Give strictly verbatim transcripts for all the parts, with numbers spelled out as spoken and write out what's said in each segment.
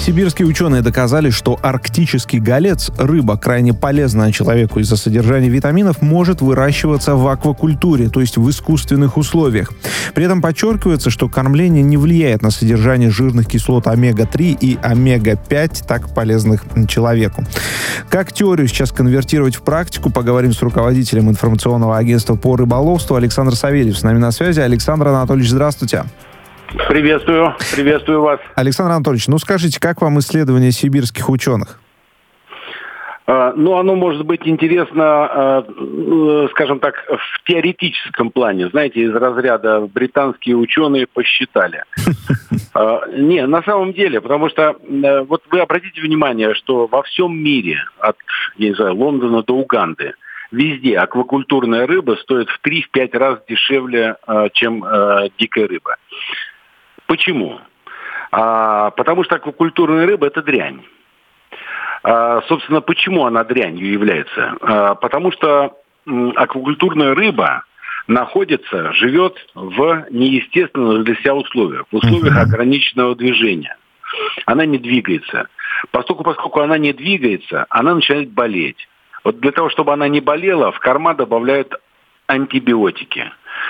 Сибирские ученые доказали, что арктический голец, рыба, крайне полезная человеку из-за содержания витаминов, может выращиваться в аквакультуре, то есть в искусственных условиях. При этом подчеркивается, что кормление не влияет на содержание жирных кислот омега три и омега пять, так полезных человеку. Как теорию сейчас конвертировать в практику, поговорим с руководителем информационного агентства по рыболовству Александр Савельев. С нами на связи. Александр Анатольевич, здравствуйте. Приветствую, приветствую вас. Александр Анатольевич, ну скажите, как вам исследование сибирских ученых? Uh, ну, оно может быть интересно, uh, скажем так, в теоретическом плане. Знаете, из разряда британские ученые посчитали. Uh, не, на самом деле, потому что uh, вот вы обратите внимание, что во всем мире, от, я не знаю, Лондона до Уганды, везде аквакультурная рыба стоит в три-пять раз дешевле, uh, чем uh, дикая рыба. Почему? Uh, потому что аквакультурная рыба – это дрянь. А, собственно, почему она дрянью является? А, потому что м, аквакультурная рыба находится, живет в неестественных для себя условиях, в условиях ограниченного движения. Она не двигается. Поскольку, поскольку она не двигается, она начинает болеть. Вот для того, чтобы она не болела, в корма добавляют антибиотики.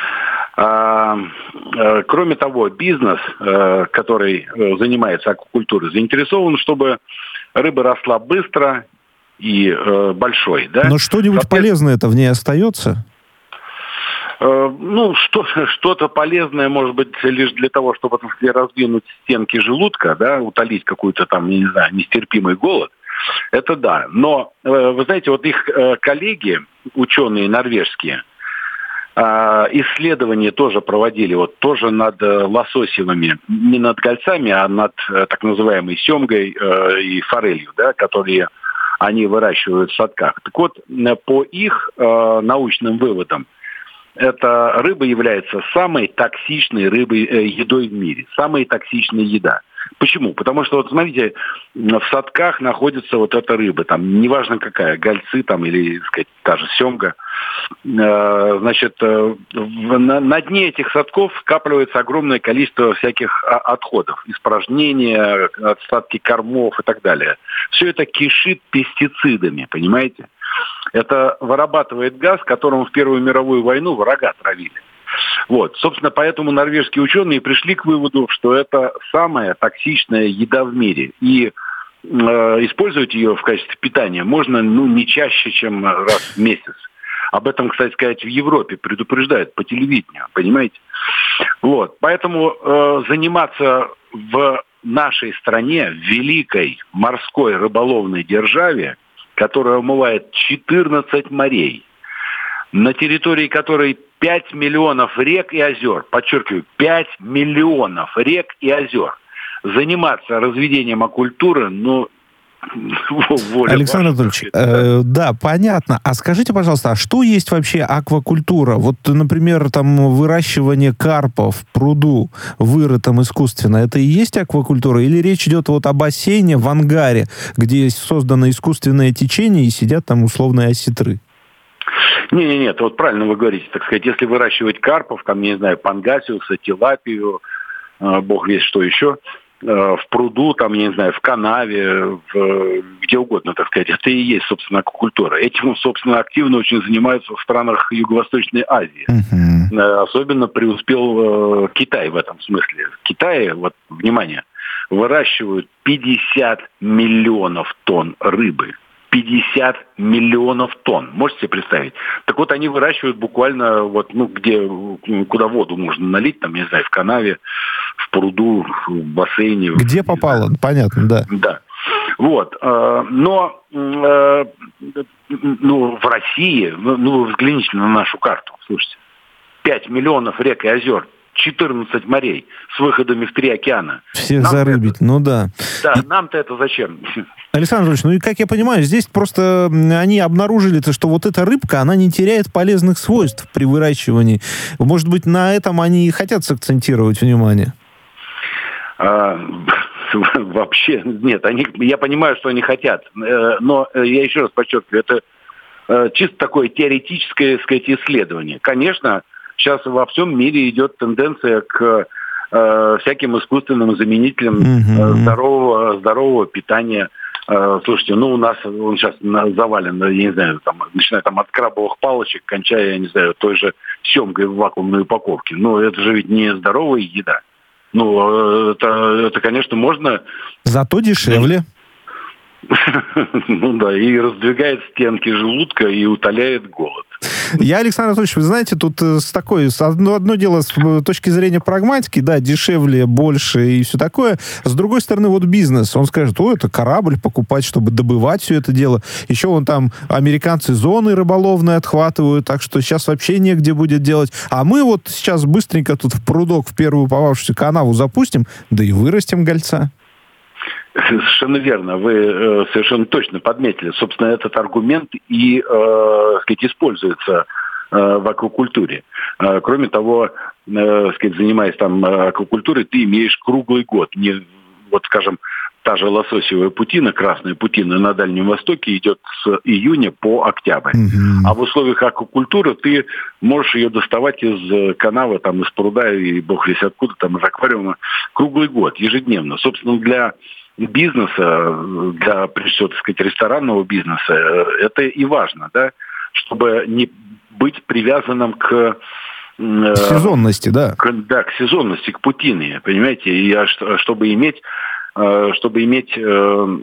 А, а, кроме того, бизнес, а, который а, занимается аквакультурой, заинтересован, чтобы рыба росла быстро и э, большой, да? Но что-нибудь полезное-то в ней остается? Э, ну, что, что-то полезное, может быть, лишь для того, чтобы, так сказать, раздвинуть стенки желудка, да, утолить какой-то там, не знаю, нестерпимый голод. Это да. Но, э, вы знаете, вот их э, коллеги, ученые норвежские, исследования тоже проводили, вот тоже над лососевыми, не над гольцами, а над так называемой семгой э, и форелью, да, которые они выращивают в садках. Так вот, по их э, научным выводам, эта рыба является самой токсичной рыбой, э, едой в мире, самая токсичная еда. Почему? Потому что, вот смотрите, в садках находится вот эта рыба, там, неважно какая, гольцы там или, так сказать, та же семга. Э, значит, э, в, на, на дне этих садков скапливается огромное количество всяких отходов, испражнения, остатки кормов и так далее. Все это кишит пестицидами, понимаете? Это вырабатывает газ, которым в Первую мировую войну врага травили. Вот, собственно, поэтому норвежские ученые пришли к выводу, что это самая токсичная еда в мире. И э, использовать ее в качестве питания можно, ну, не чаще, чем раз в месяц. Об этом, кстати сказать, в Европе предупреждают по телевидению, понимаете? Вот, поэтому э, заниматься в нашей стране, в великой морской рыболовной державе, которая омывает четырнадцать морей, на территории которой пять миллионов рек и озер, подчеркиваю, пять миллионов рек и озер. Заниматься разведением аквакультуры, ну, воля. Александр Анатольевич, э, да, понятно. А скажите, пожалуйста, а что есть вообще аквакультура? Вот, например, там выращивание карпа в пруду, вырытом искусственно, это и есть аквакультура? Или речь идет вот о бассейне в ангаре, где создано искусственное течение и сидят там условные осетры? Не-не-не, нет, вот правильно вы говорите, так сказать, если выращивать карпов, там, не знаю, пангасиуса, тилапию, э, бог весть что еще, э, в пруду, там, не знаю, в канаве, в, где угодно, так сказать, это и есть, собственно, аквакультура. Этим, собственно, активно очень занимаются в странах Юго-Восточной Азии. Uh-huh. Э, особенно преуспел э, Китай в этом смысле. В Китае, вот, внимание, выращивают пятьдесят миллионов тонн рыбы. пятьдесят миллионов тонн. Можете себе представить? Так вот, они выращивают буквально вот, ну, где, куда воду можно налить, там, не знаю, в канаве, в пруду, в бассейне. Где попало, знаю. Понятно, да. Да. Вот. Но, ну, в России, ну, вы взгляните на нашу карту, слушайте, пять миллионов рек и озер, четырнадцать морей с выходами в три океана. Всех нам зарыбить, это... ну да. Да, нам-то это зачем? Александр Ильич, ну и как я понимаю, здесь просто они обнаружили, что вот эта рыбка, она не теряет полезных свойств при выращивании. Может быть, на этом они и хотят сакцентировать внимание? А, вообще, нет. Они, я понимаю, что они хотят. Но я еще раз подчеркиваю, это чисто такое теоретическое, так сказать, исследование. Конечно, сейчас во всем мире идет тенденция к э, всяким искусственным заменителем э, здорового, здорового питания. Э, слушайте, ну у нас он сейчас завален, я не знаю, там, начиная там от крабовых палочек, кончая, я не знаю, той же семгой в вакуумной упаковке. Ну это же ведь не здоровая еда. Ну это, это конечно, можно... Зато дешевле. Ну да, и раздвигает стенки желудка и утоляет голод. Я, Александр Анатольевич, вы знаете, тут с такой, одно, одно дело с точки зрения прагматики, да, дешевле, больше и все такое. С другой стороны, вот бизнес, он скажет, о, это корабль покупать, чтобы добывать все это дело. Еще вон там американцы зоны рыболовные отхватывают, так что сейчас вообще негде будет делать. А мы вот сейчас быстренько тут в прудок, в первую попавшуюся канаву запустим, да и вырастим гольца. Совершенно верно. Вы э, совершенно точно подметили. Собственно, этот аргумент и, э, сказать, используется э, в аквакультуре. Э, кроме того, э, сказать, занимаясь там аквакультурой, ты имеешь круглый год. Не, вот, скажем, та же лососевая путина, красная путина на Дальнем Востоке идет с июня по октябрь. Mm-hmm. А в условиях аквакультуры ты можешь ее доставать из канавы, там, из пруда и бог весть откуда, там, из аквариума круглый год, ежедневно. Собственно, для бизнеса, для, прежде всего, так сказать, ресторанного бизнеса, это и важно, да, чтобы не быть привязанным к сезонности, да. К, да, к сезонности, к путине, понимаете, и чтобы иметь, чтобы иметь, э,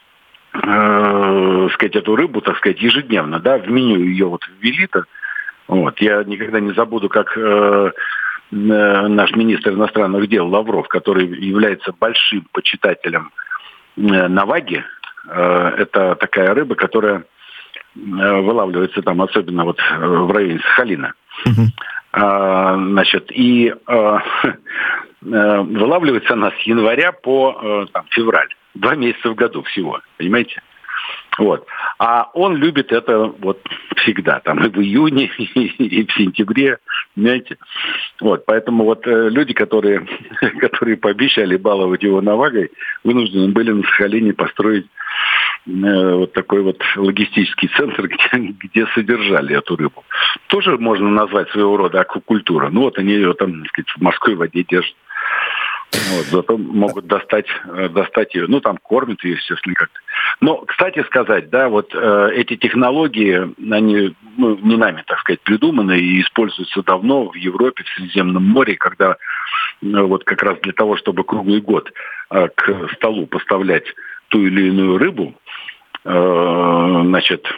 э, сказать, эту рыбу, так сказать, ежедневно, да, в меню ее вот ввели-то, вот, я никогда не забуду, как э, наш министр иностранных дел Лавров, который является большим почитателем наваги, это такая рыба, которая вылавливается там, особенно вот в районе Сахалина. Uh-huh. Значит, и вылавливается она с января по там, февраль. Два месяца в году всего, понимаете? Вот. А он любит это вот всегда, там и в июне, и в сентябре, понимаете? Вот, поэтому вот э, люди, которые, которые пообещали баловать его навагой, вынуждены были на Сахалине построить э, вот такой вот логистический центр, где, где содержали эту рыбу. Тоже можно назвать своего рода аквакультура. Ну вот они ее там, так сказать, в морской воде держат. Вот, зато могут достать, достать ее. Ну, там кормят ее, естественно, как-то. Но, кстати сказать, да, вот э, эти технологии, они ну, не нами, так сказать, придуманы и используются давно в Европе, в Средиземном море, когда э, вот как раз для того, чтобы круглый год э, к столу поставлять ту или иную рыбу, э, значит,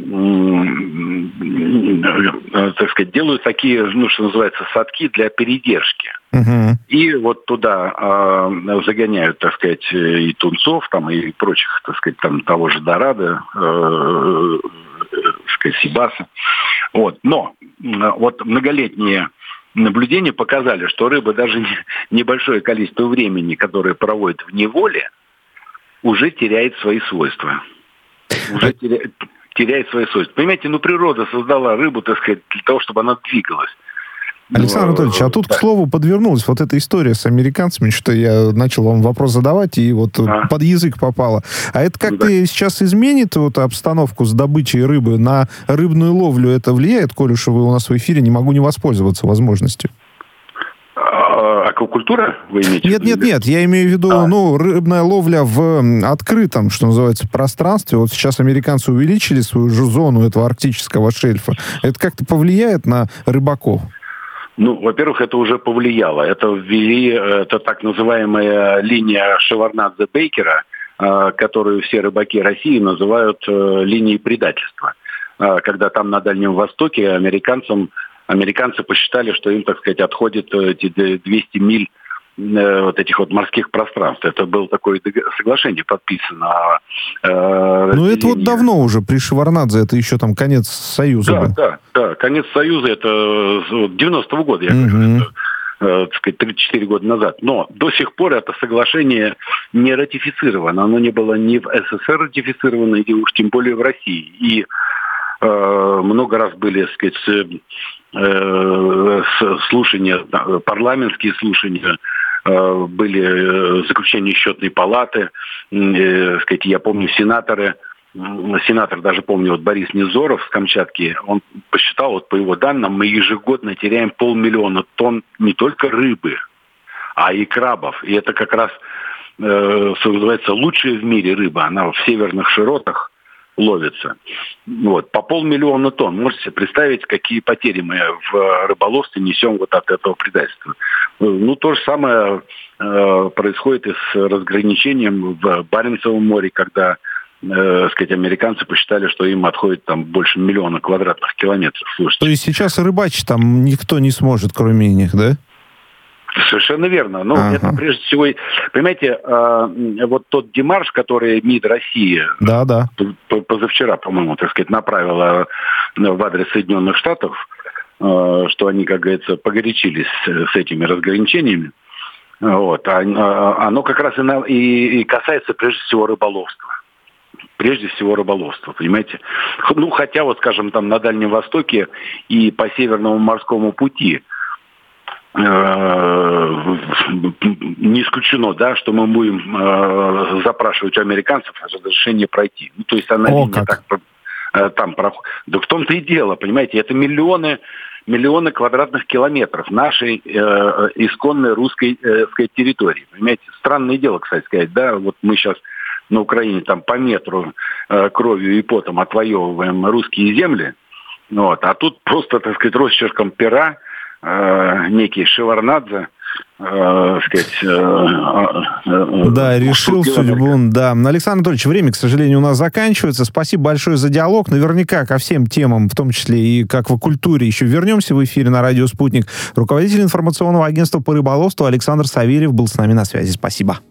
так сказать, делают такие, ну, что называется, садки для передержки. Uh-huh. И вот туда э, загоняют, так сказать, и тунцов, там, и прочих, так сказать, там, того же дорадо, э, так сказать, сибаса. Вот. Но э, вот многолетние наблюдения показали, что рыба даже не, небольшое количество времени, которое проводит в неволе, уже теряет свои свойства. Уже теряет... теряет свои свойства. Понимаете, ну природа создала рыбу, так сказать, для того, чтобы она двигалась. Александр Анатольевич, а тут, да. К слову, подвернулась вот эта история с американцами, что я начал вам вопрос задавать, и вот а. под язык попало. А это как-то да. сейчас изменит вот обстановку с добычей рыбы? На рыбную ловлю это влияет, коль уж вы у нас в эфире, не могу не воспользоваться возможностью? Аквакультура, вы имеете нет, в виду? Нет, нет, нет, я имею в виду, а. ну, рыбная ловля в открытом, что называется, пространстве. Вот сейчас американцы увеличили свою же зону этого арктического шельфа. Это как-то повлияет на рыбаков? Ну, во-первых, это уже повлияло. Это ввели, это так называемая линия Шеварднадзе-Бейкера, которую все рыбаки России называют линией предательства. Когда там на Дальнем Востоке американцам Американцы посчитали, что им, так сказать, отходит эти двести миль э, вот этих вот морских пространств. Это было такое соглашение подписано. Э, ну, это вот давно уже при Шеварднадзе, это еще там конец Союза да, был. Да, да, конец Союза, это девяностого года, я говорю, uh-huh. это, э, так сказать, тридцать четыре года назад. Но до сих пор это соглашение не ратифицировано. Оно не было ни в СССР ратифицировано, и уж тем более в России. И э, много раз были, так сказать, слушания, парламентские слушания, были заключения счетной палаты, сказать, я помню, сенаторы, сенатор даже помню, вот Борис Невзоров с Камчатки, он посчитал, вот по его данным, мы ежегодно теряем полмиллиона тонн не только рыбы, а и крабов. И это как раз, э, что называется, лучшая в мире рыба. Она в северных широтах ловится. Вот. По полмиллиона тонн. Можете себе представить, какие потери мы в рыболовстве несем вот от этого предательства. Ну, то же самое э, происходит и с разграничением в Баренцевом море, когда э, сказать, американцы посчитали, что им отходит там больше миллиона квадратных километров. Слушайте. То есть сейчас рыбачить там никто не сможет, кроме них, да? Совершенно верно. Но ага. это прежде всего, понимаете, э, вот тот демарш, который МИД России да, да. позавчера, по-моему, так сказать, направила в адрес Соединенных Штатов, э, что они, как говорится, погорячились с этими разграничениями, вот, а, оно как раз и, на, и, и касается прежде всего рыболовства. Прежде всего рыболовства, понимаете? Ну, хотя вот, скажем, там на Дальнем Востоке и по Северному морскому пути не исключено, да, что мы будем э, запрашивать у американцев разрешение пройти. Ну, то есть она О, линия как. так э, там проходит. Да в том-то и дело, понимаете, это миллионы, миллионы квадратных километров нашей э, исконной русской э, сказать, территории. Понимаете, странное дело, кстати сказать, да, вот мы сейчас на Украине там по метру э, кровью и потом отвоевываем русские земли, вот, а тут просто, так сказать, росчерком пера Э, некий Шеварнадзе, э, сказать, э, э, да, решил судьбу. Да. Александр Анатольевич, время, к сожалению, у нас заканчивается. Спасибо большое за диалог. Наверняка ко всем темам, в том числе и к аквакультуре, еще вернемся в эфире на радио «Спутник». Руководитель информационного агентства по рыболовству Александр Савельев был с нами на связи. Спасибо.